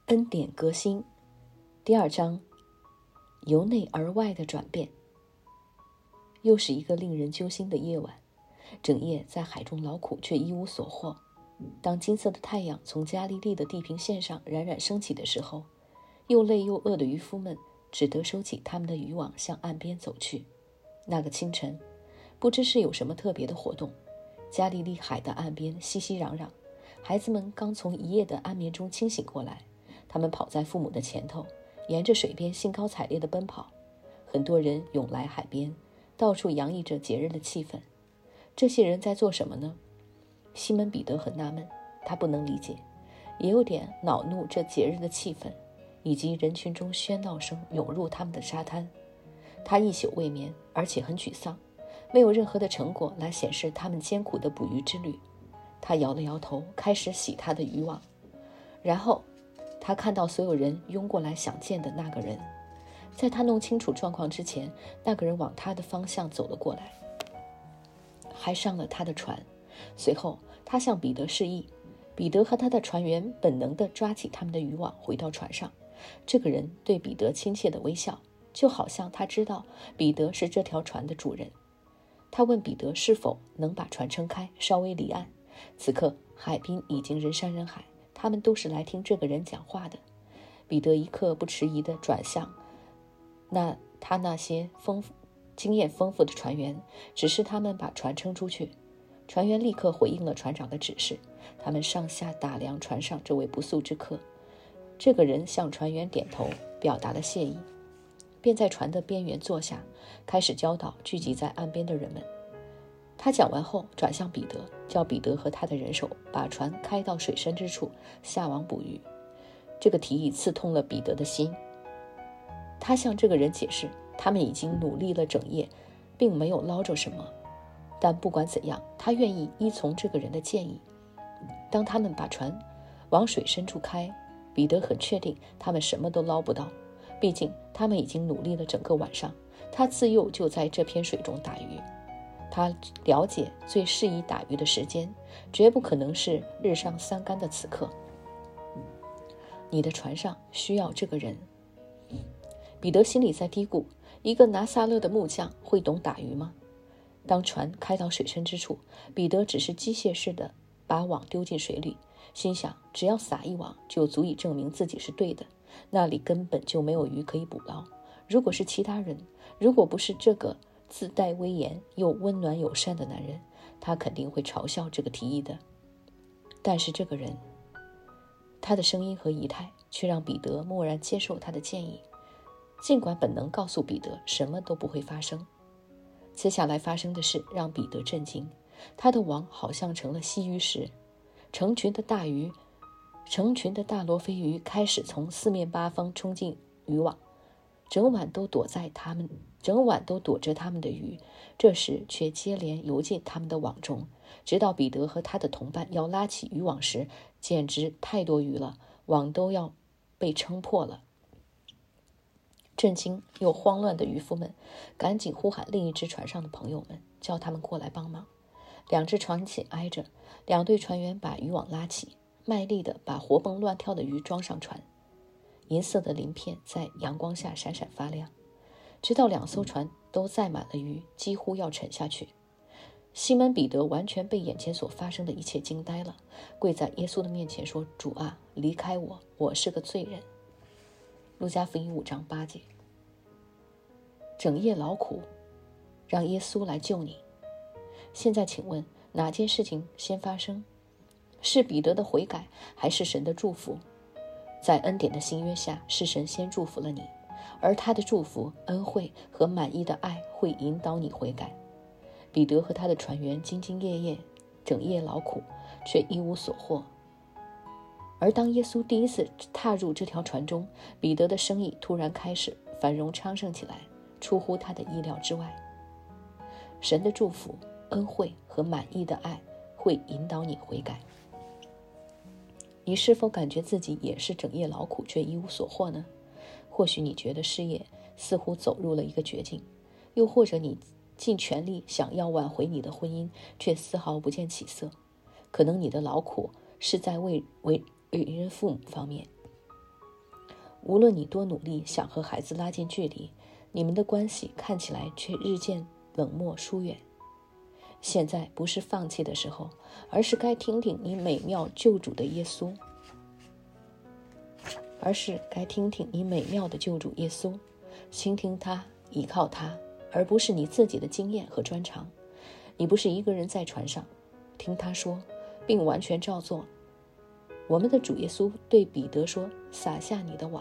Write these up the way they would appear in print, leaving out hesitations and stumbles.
恩典革新第2章，由内而外的转变。又是一个令人揪心的夜晚，整夜在海中劳苦，却一无所获。当金色的太阳从加利利的地平线上冉冉升起的时候，又累又饿的渔夫们只得收起他们的渔网，向岸边走去。那个清晨，不知是有什么特别的活动，加利利海的岸边熙熙攘攘，孩子们刚从一夜的安眠中清醒过来，他们跑在父母的前头，沿着水边兴高采烈地奔跑。很多人涌来海边，到处洋溢着节日的气氛。这些人在做什么呢？西门彼得很纳闷，他不能理解，也有点恼怒这节日的气氛，以及人群中喧闹声涌入他们的沙滩。他一宿未眠，而且很沮丧，没有任何的成果来显示他们艰苦的捕鱼之旅。他摇了摇头，开始洗他的渔网。然后他看到所有人拥过来想见的那个人。在他弄清楚状况之前，那个人往他的方向走了过来，还上了他的船。随后他向彼得示意，彼得和他的船员本能地抓起他们的渔网，回到船上。这个人对彼得亲切地微笑，就好像他知道彼得是这条船的主人。他问彼得是否能把船撑开，稍微离岸。此刻海滨已经人山人海，他们都是来听这个人讲话的。彼得一刻不迟疑地转向他那些经验丰富的船员，指示他们把船撑出去。船员立刻回应了船长的指示，他们上下打量船上这位不速之客。这个人向船员点头，表达了谢意，便在船的边缘坐下，开始教导聚集在岸边的人们。他讲完后转向彼得，叫彼得和他的人手把船开到水深之处，下网捕鱼。这个提议刺痛了彼得的心。他向这个人解释，他们已经努力了整夜，并没有捞着什么，但不管怎样，他愿意依从这个人的建议。当他们把船往水深处开，彼得很确定他们什么都捞不到，毕竟他们已经努力了整个晚上，他自幼就在这片水中打鱼。他了解最适宜打鱼的时间，绝不可能是日上三竿的此刻。你的船上需要这个人。彼得心里在嘀咕，一个拿撒勒的木匠会懂打鱼吗？当船开到水深之处，彼得只是机械式的把网丢进水里，心想只要撒一网就足以证明自己是对的，那里根本就没有鱼可以捕捞。如果是其他人，如果不是这个自带威严又温暖友善的男人，他肯定会嘲笑这个提议的。但是这个人，他的声音和仪态却让彼得默然接受他的建议，尽管本能告诉彼得什么都不会发生。接下来发生的事让彼得震惊，他的网好像成了吸鱼石，成群的大罗非鱼开始从四面八方冲进渔网，整晚都躲着他们的鱼，这时却接连游进他们的网中，直到彼得和他的同伴要拉起渔网时，简直太多鱼了，网都要被撑破了。震惊又慌乱的渔夫们赶紧呼喊另一只船上的朋友们，叫他们过来帮忙。2只船紧挨着，2队船员把渔网拉起，卖力地把活蹦乱跳的鱼装上船。银色的鳞片在阳光下闪闪发亮，直到2艘船都载满了鱼，几乎要沉下去。西门彼得完全被眼前所发生的一切惊呆了，跪在耶稣的面前说：“主啊，离开我，我是个罪人。”路加福音5章8节。整夜劳苦，让耶稣来救你。现在请问，哪件事情先发生？是彼得的悔改，还是神的祝福？在恩典的新约下，是神先祝福了你，而他的祝福、恩惠和满意的爱会引导你悔改。彼得和他的船员兢兢业业，整夜劳苦，却一无所获。而当耶稣第一次踏入这条船中，彼得的生意突然开始繁荣昌盛起来，出乎他的意料之外。神的祝福、恩惠和满意的爱会引导你悔改。你是否感觉自己也是整夜劳苦却一无所获呢？或许你觉得事业似乎走入了一个绝境，又或者你尽全力想要挽回你的婚姻，却丝毫不见起色。可能你的劳苦是在为人父母方面， 无论你多努力想和孩子拉近距离，你们的关系看起来却日渐冷漠疏远。现在不是放弃的时候，而是该听听你美妙救主的耶稣，倾听他，依靠他，而不是你自己的经验和专长。你不是一个人在船上，听他说，并完全照做。我们的主耶稣对彼得说：撒下你的网。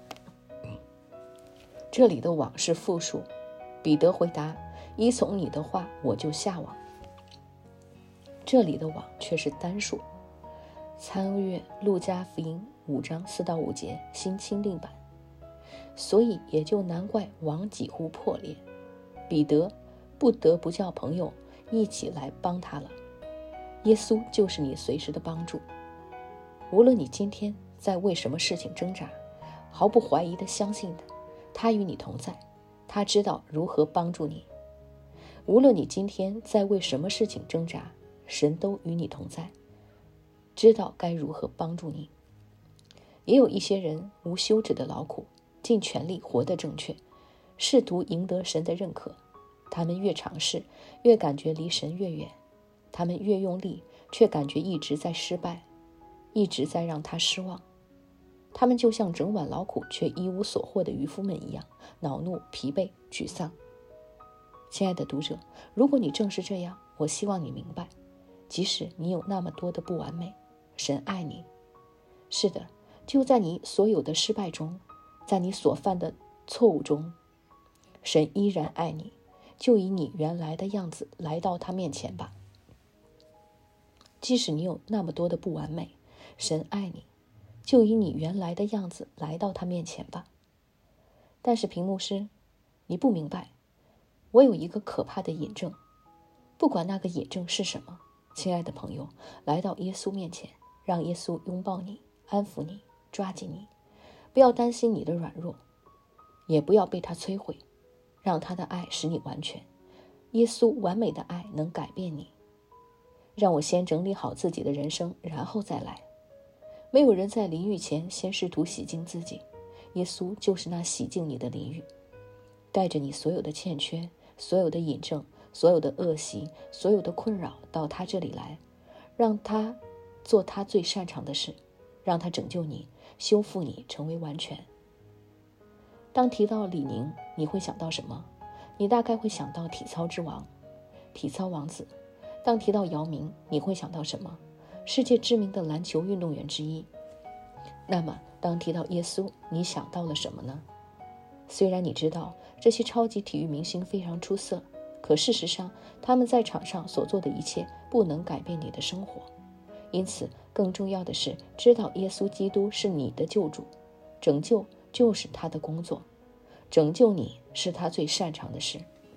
这里的网是复数，彼得回答：依从你的话，我就下网。这里的网却是单数。参阅路加福音5章4到5节新钦定版。所以也就难怪网几乎破裂，彼得不得不叫朋友一起来帮他了。耶稣就是你随时的帮助。无论你今天在为什么事情挣扎，毫不怀疑地相信的，他与你同在，他知道如何帮助你。无论你今天在为什么事情挣扎，神都与你同在，知道该如何帮助你。也有一些人无休止的劳苦，尽全力活得正确，试图赢得神的认可。他们越尝试，越感觉离神越远；他们越用力，却感觉一直在失败，一直在让他失望。他们就像整晚劳苦却一无所获的渔夫们一样，恼怒、疲惫、沮丧。亲爱的读者，如果你正是这样，我希望你明白，即使你有那么多的不完美，神爱你。是的，就在你所有的失败中，在你所犯的错误中，神依然爱你，就以你原来的样子来到他面前吧。即使你有那么多的不完美，神爱你，就以你原来的样子来到他面前吧。但是屏幕师，你不明白，我有一个可怕的引证，不管那个引证是什么，亲爱的朋友，来到耶稣面前，让耶稣拥抱你，安抚你，抓紧你。不要担心你的软弱，也不要被他摧毁，让他的爱使你完全。耶稣完美的爱能改变你。让我先整理好自己的人生，然后再来。没有人在淋浴前先试图洗净自己，耶稣就是那洗净你的淋浴，带着你所有的欠缺，所有的引证，所有的恶习，所有的困扰到他这里来，让他做他最擅长的事，让他拯救你，修复你，成为完全。当提到李宁，你会想到什么？你大概会想到体操之王，体操王子。当提到姚明，你会想到什么？世界知名的篮球运动员之一。那么当提到耶稣，你想到了什么呢？虽然你知道这些超级体育明星非常出色，可事实上他们在场上所做的一切不能改变你的生活。因此更重要的是知道耶稣基督是你的救主，拯救就是他的工作，拯救你是他最擅长的事。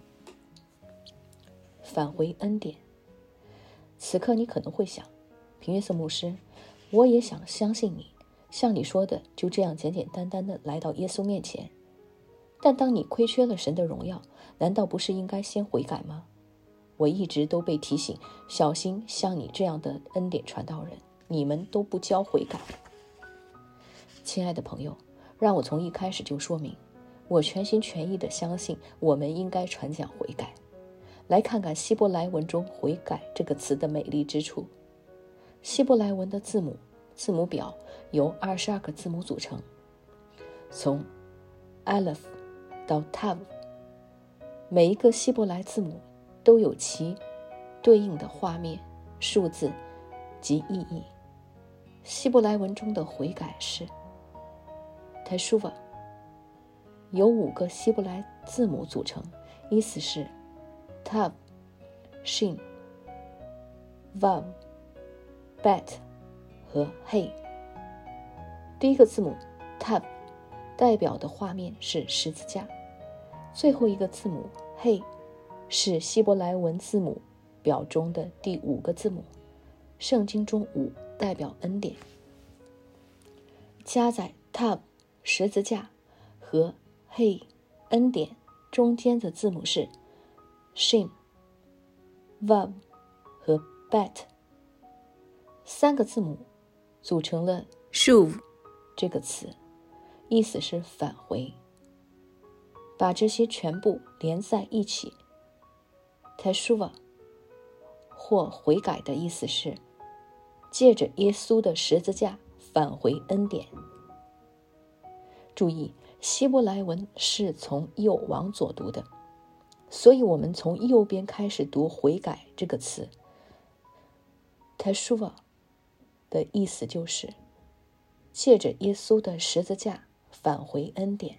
返回恩典。此刻你可能会想，平约瑟牧师，我也想相信你，像你说的，就这样简简单单的来到耶稣面前。但当你亏缺了神的荣耀，难道不是应该先悔改吗？我一直都被提醒，小心像你这样的恩典传道人，你们都不教悔改。亲爱的朋友，让我从一开始就说明，我全心全意地相信我们应该传讲悔改。来看看希伯来文中悔改这个词的美丽之处。希伯来文的字母表由22个字母组成，从 Aleph 到 Tav， 每一个希伯来字母都有其对应的画面、数字及意义。希伯来文中的悔改是 Teshuvah， 由5个希伯来字母组成，意思是Tav, Shin, Vav, Bet 和 Hey。 第一个字母 Tav 代表的画面是十字架，最后一个字母 Hey 是希伯来文字母表中的第5个字母。圣经中5代表恩典，加在 Tav 十字架和 Hey 恩典中间的字母是Shin, Vav 和 Bet， 3个字母组成了 Shuv 这个词， 意思是返回。把这些全部连在一起 Teshuva 或悔改的意思是借着耶稣的十字架返回恩典。注意，希伯来文是从右往左读的，所以我们从右边开始读悔改这个词。Teshuva 的意思就是借着耶稣的十字架返回恩典。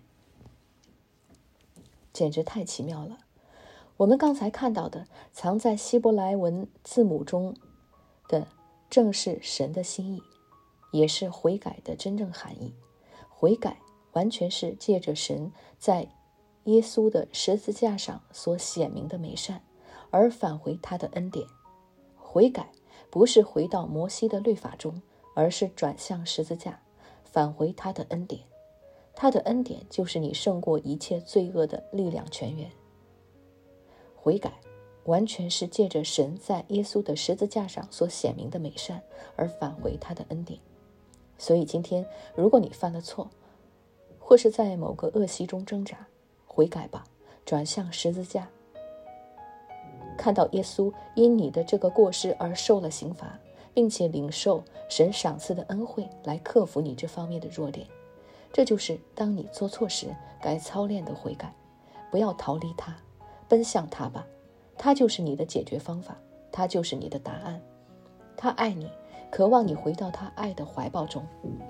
简直太奇妙了！我们刚才看到的藏在希伯来文字母中的正是神的心意，也是悔改的真正含义。悔改完全是借着神在耶稣的十字架上所显明的美善而返回他的恩典。悔改不是回到摩西的律法中，而是转向十字架，返回他的恩典。他的恩典就是你胜过一切罪恶的力量泉源。悔改完全是借着神在耶稣的十字架上所显明的美善而返回他的恩典。所以今天如果你犯了错，或是在某个恶习中挣扎，悔改吧，转向十字架，看到耶稣因你的这个过失而受了刑罚，并且领受神赏赐的恩惠来克服你这方面的弱点。这就是当你做错时该操练的悔改。不要逃离它，奔向它吧。它就是你的解决方法，它就是你的答案。他爱你，渴望你回到他爱的怀抱中。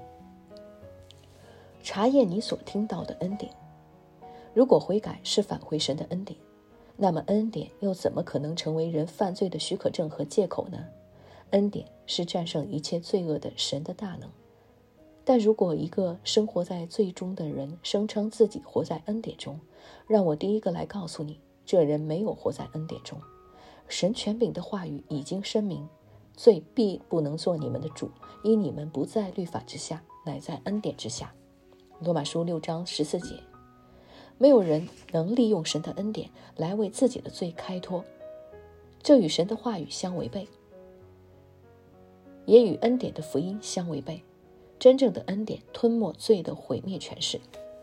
查验你所听到的恩典。如果悔改是返回神的恩典，那么恩典又怎么可能成为人犯罪的许可证和借口呢？恩典是战胜一切罪恶的神的大能。但如果一个生活在罪中的人声称自己活在恩典中，让我第一个来告诉你，这人没有活在恩典中。神权柄的话语已经声明，罪必不能做你们的主，因你们不在律法之下，乃在恩典之下。罗马书6章14节。没有人能利用神的恩典来为自己的罪开脱，这与神的话语相违背，也与恩典的福音相违背。真正的恩典吞没罪的毁灭权势。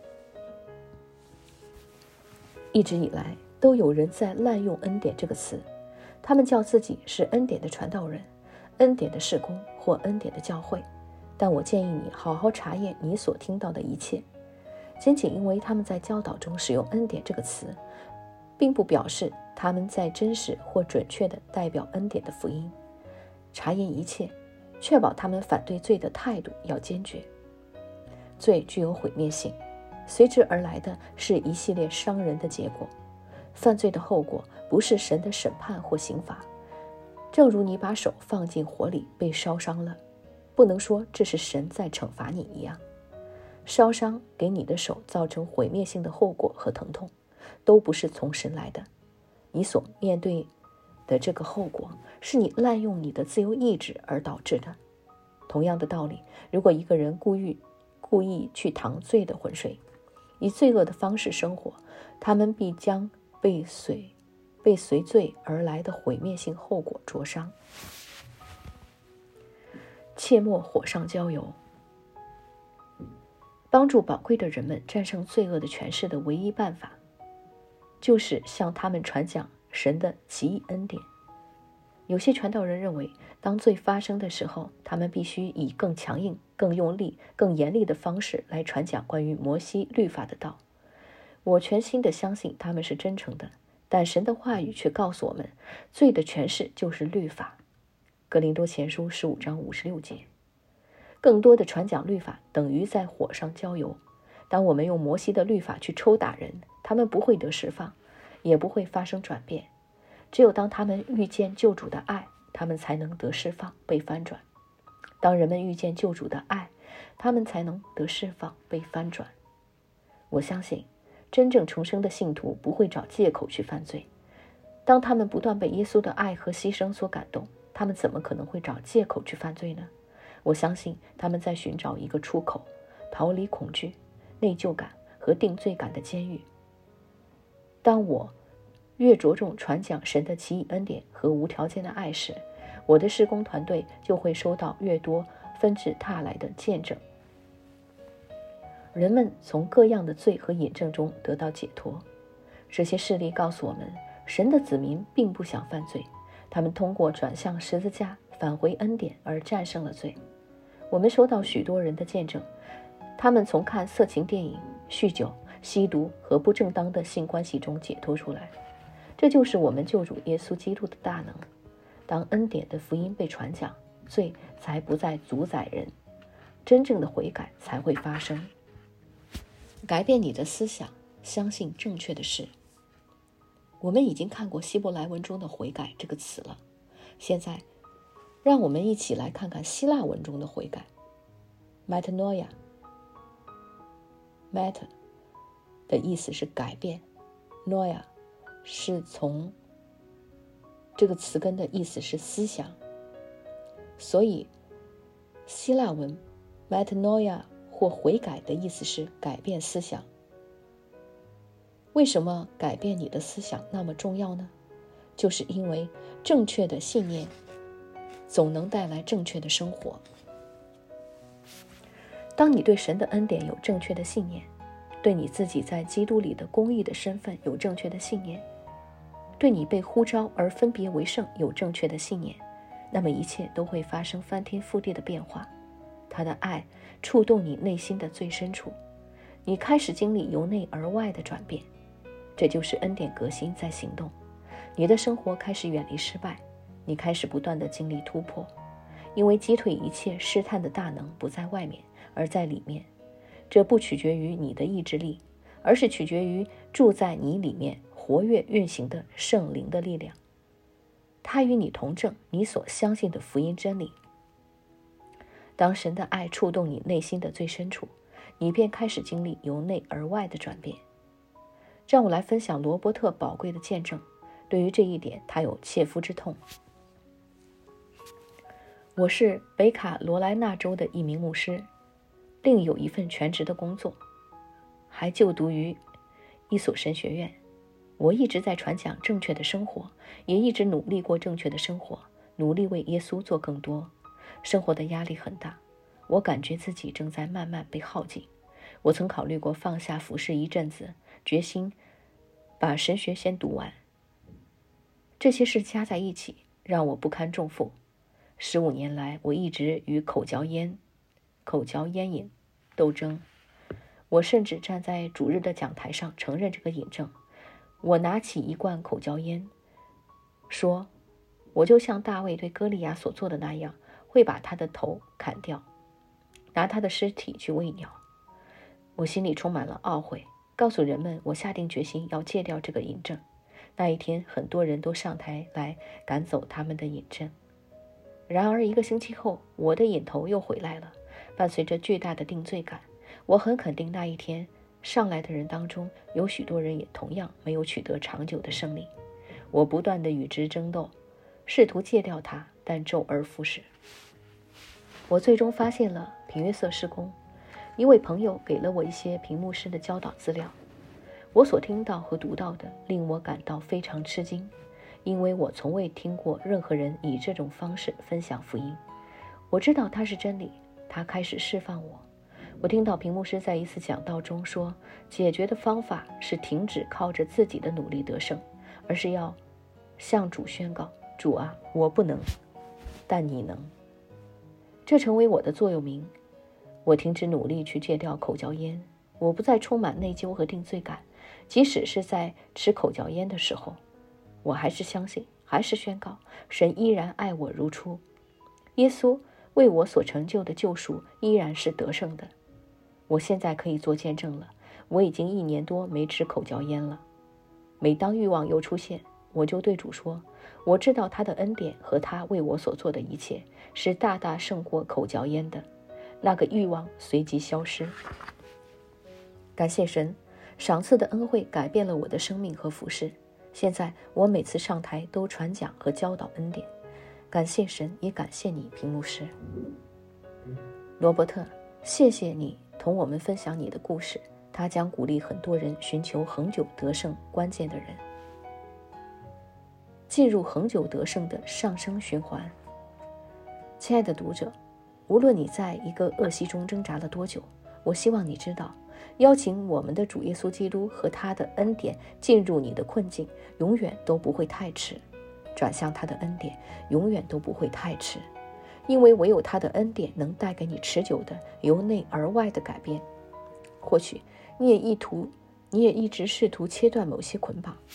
一直以来都有人在滥用恩典这个词，他们叫自己是恩典的传道人、恩典的事工或恩典的教会。但我建议你好好查验你所听到的一切。仅仅因为他们在教导中使用恩典这个词，并不表示他们在真实或准确地代表恩典的福音。查验一切，确保他们反对罪的态度要坚决。罪具有毁灭性，随之而来的是一系列伤人的结果。犯罪的后果不是神的审判或刑罚，正如你把手放进火里被烧伤了，不能说这是神在惩罚你一样。烧伤给你的手造成毁灭性的后果和疼痛，都不是从神来的。你所面对的这个后果是你滥用你的自由意志而导致的。同样的道理，如果一个人故意去淌罪的浑水，以罪恶的方式生活，他们必将被随罪而来的毁灭性后果灼伤。切莫火上浇油。帮助宝贵的人们战胜罪恶的权势的唯一办法，就是向他们传讲神的奇异恩典。有些传道人认为，当罪发生的时候，他们必须以更强硬、更用力、更严厉的方式来传讲关于摩西律法的道。我全心地相信他们是真诚的，但神的话语却告诉我们，罪的权势就是律法。哥林多前书15章56节。更多的传讲律法等于在火上浇油。当我们用摩西的律法去抽打人，他们不会得释放，也不会发生转变。只有当他们遇见救主的爱，他们才能得释放，被翻转。当人们遇见救主的爱，他们才能得释放，被翻转。我相信，真正重生的信徒不会找借口去犯罪。当他们不断被耶稣的爱和牺牲所感动，他们怎么可能会找借口去犯罪呢？我相信他们在寻找一个出口，逃离恐惧、内疚感和定罪感的监狱。当我越着重传讲神的奇异恩典和无条件的爱时，我的事工团队就会收到越多纷至沓来的见证。 人们从各样的罪和瘾症中得到解脱。这些事例告诉我们，神的子民并不想犯罪，他们通过转向十字架返回恩典而战胜了罪。我们收到许多人的见证，他们从看色情电影、酗酒、吸毒和不正当的性关系中解脱出来。这就是我们救主耶稣基督的大能。当恩典的福音被传讲，罪才不再主宰人，真正的悔改才会发生。改变你的思想，相信正确的事。我们已经看过希伯来文中的悔改这个词了，现在让我们一起来看看希腊文中的悔改。 metanoia， meta 的意思是改变， noia 是从这个词根的意思是思想，所以希腊文 metanoia 或悔改的意思是改变思想。为什么改变你的思想那么重要呢？就是因为正确的信念总能带来正确的生活。当你对神的恩典有正确的信念，对你自己在基督里的公义的身份有正确的信念，对你被呼召而分别为圣有正确的信念，那么一切都会发生翻天覆地的变化。他的爱触动你内心的最深处，你开始经历由内而外的转变，这就是恩典革新在行动。你的生活开始远离失败，你开始不断地经历突破，因为击退一切试探的大能不在外面，而在里面。这不取决于你的意志力，而是取决于住在你里面活跃运行的圣灵的力量。它与你同证你所相信的福音真理。当神的爱触动你内心的最深处，你便开始经历由内而外的转变。让我来分享罗伯特宝贵的见证，对于这一点他有切肤之痛。我是北卡罗来纳州的一名牧师，另有一份全职的工作，还就读于一所神学院。我一直在传讲正确的生活，也一直努力过正确的生活，努力为耶稣做更多。生活的压力很大，我感觉自己正在慢慢被耗尽。我曾考虑过放下服事一阵子，决心把神学先读完。这些事加在一起，让我不堪重负。15年来，我一直与口嚼烟瘾斗争。我甚至站在主日的讲台上承认这个瘾症。我拿起一罐口嚼烟，说：“我就像大卫对歌利亚所做的那样，会把他的头砍掉，拿他的尸体去喂鸟。”我心里充满了懊悔，告诉人们我下定决心要戒掉这个瘾症。那一天，很多人都上台来赶走他们的瘾症。然而1个星期后，我的瘾头又回来了，伴随着巨大的定罪感。我很肯定那一天上来的人当中，有许多人也同样没有取得长久的胜利。我不断地与之争斗，试图戒掉它，但周而复始。我最终发现了平约瑟事工。一位朋友给了我一些平牧师的教导资料，我所听到和读到的令我感到非常吃惊，因为我从未听过任何人以这种方式分享福音。我知道它是真理，它开始释放我。我听到平牧师在一次讲道中说，解决的方法是停止靠着自己的努力得胜，而是要向主宣告：主啊，我不能，但你能。这成为我的座右铭。我停止努力去戒掉口嚼烟，我不再充满内疚和定罪感，即使是在吃口嚼烟的时候，我还是相信，还是宣告，神依然爱我如初。耶稣为我所成就的救赎依然是得胜的。我现在可以做见证了，我已经1年多没吃口嚼烟了。每当欲望又出现，我就对主说，我知道他的恩典和他为我所做的一切是大大胜过口嚼烟的。那个欲望随即消失。感谢神，赏赐的恩惠改变了我的生命和服事。现在我每次上台都传讲和教导恩典。感谢神，也感谢你，平牧师。罗伯特，谢谢你同我们分享你的故事，它将鼓励很多人寻求恒久得胜关键的人，进入恒久得胜的上升循环。亲爱的读者，无论你在一个恶习中挣扎了多久，我希望你知道， 邀请我们的主耶稣基督和他的恩典进入你的困境，永远都不会太迟。转向他的恩典，永远都不会太迟，因为唯有他的恩典能带给你持久的由内而外的改变。或许你也一直试图切断某些捆绑，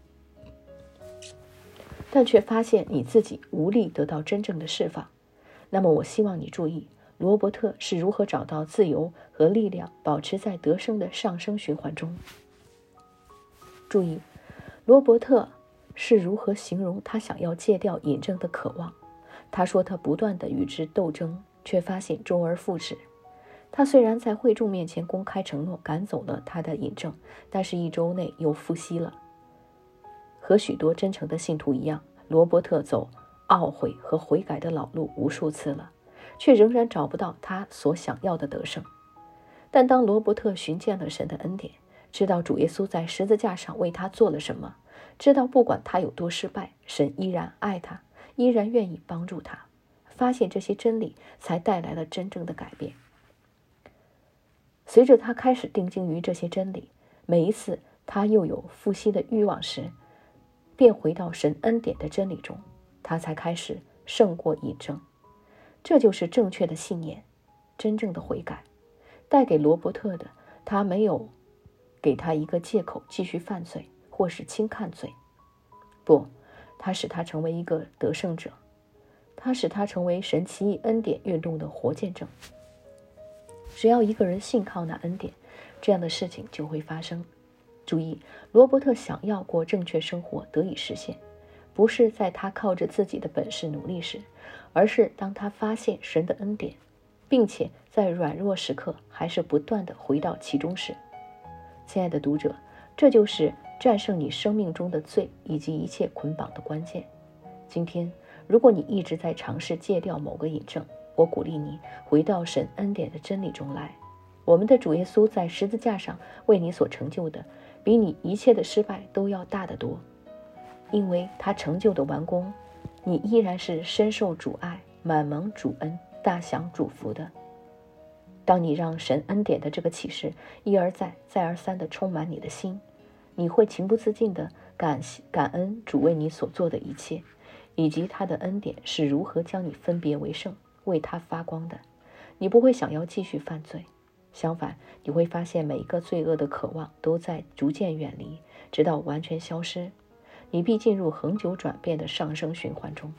但却发现你自己无力得到真正的释放。那么我希望你注意，罗伯特是如何找到自由和力量，保持在得胜的上升循环中。注意，罗伯特是如何形容他想要戒掉瘾症的渴望。他说他不断地与之斗争，却发现周而复始。他虽然在会众面前公开承诺赶走了他的瘾症，但是1周内又复吸了。和许多真诚的信徒一样，罗伯特走懊悔和悔改的老路无数次了，却仍然找不到他所想要的得胜。但当罗伯特寻见了神的恩典，知道主耶稣在十字架上为他做了什么，知道不管他有多失败，神依然爱他，依然愿意帮助他，发现这些真理才带来了真正的改变。随着他开始定睛于这些真理，每一次他又有复吸的欲望时，便回到神恩典的真理中，他才开始胜过瘾症。这就是正确的信念，真正的悔改带给罗伯特的。他没有给他一个借口继续犯罪或是轻看罪，不，他使他成为一个得胜者，他使他成为神奇异恩典运动的活见证。只要一个人信靠那恩典，这样的事情就会发生。注意，罗伯特想要过正确生活得以实现，不是在他靠着自己的本事努力时，而是当他发现神的恩典，并且在软弱时刻还是不断地回到其中时。亲爱的读者，这就是战胜你生命中的罪以及一切捆绑的关键。今天，如果你一直在尝试戒掉某个瘾症，我鼓励你回到神恩典的真理中来。我们的主耶稣在十字架上为你所成就的，比你一切的失败都要大得多。因为他成就的完工，你依然是深受主爱，满蒙主恩，大享主福的。当你让神恩典的这个启示一而再再而三地充满你的心，你会情不自禁地感恩主为你所做的一切，以及他的恩典是如何将你分别为圣，为他发光的。你不会想要继续犯罪，相反，你会发现每一个罪恶的渴望都在逐渐远离，直到完全消失。你必进入恒久转变的上升循环中。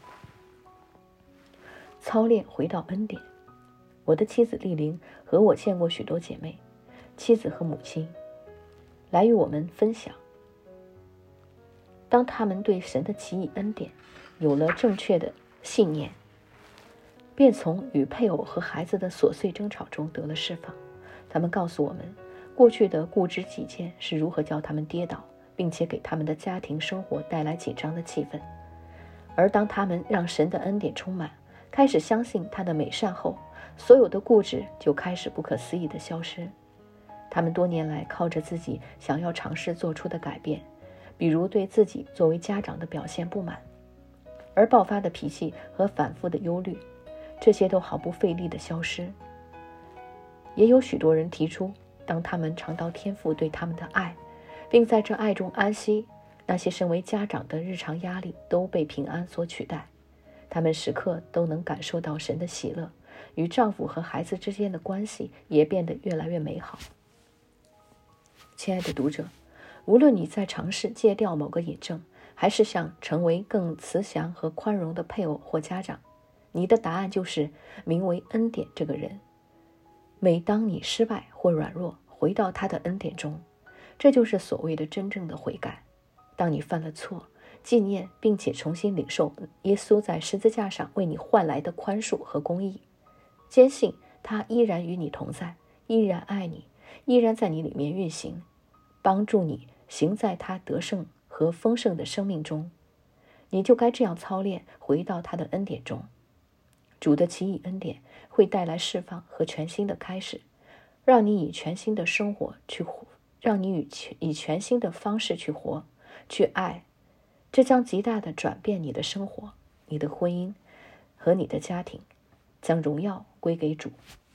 操练回到恩典。我的妻子丽玲和我见过许多姐妹，妻子和母亲，来与我们分享。当他们对神的奇异恩典有了正确的信念，便从与配偶和孩子的琐碎争吵中得了释放。他们告诉我们，过去的固执己见是如何叫他们跌倒，并且给他们的家庭生活带来紧张的气氛。而当他们让神的恩典充满，开始相信他的美善后，所有的固执就开始不可思议地消失。他们多年来靠着自己想要尝试做出的改变，比如对自己作为家长的表现不满，而爆发的脾气和反复的忧虑，这些都毫不费力地消失。也有许多人提出，当他们尝到天父对他们的爱，并在这爱中安息，那些身为家长的日常压力都被平安所取代。他们时刻都能感受到神的喜乐，与丈夫和孩子之间的关系也变得越来越美好。亲爱的读者，无论你在尝试戒掉某个瘾症，还是想成为更慈祥和宽容的配偶或家长，你的答案就是名为恩典这个人。每当你失败或软弱，回到他的恩典中，这就是所谓的真正的悔改。当你犯了错，纪念并且重新领受耶稣在十字架上为你换来的宽恕和公义，坚信他依然与你同在，依然爱你，依然在你里面运行，帮助你行在他得胜和丰盛的生命中，你就该这样操练，回到他的恩典中。主的奇异恩典会带来释放和全新的开始，让你以全新的生活去活，让你以全新的方式去活，去爱。这将极大地转变你的生活，你的婚姻和你的家庭，将荣耀归给主。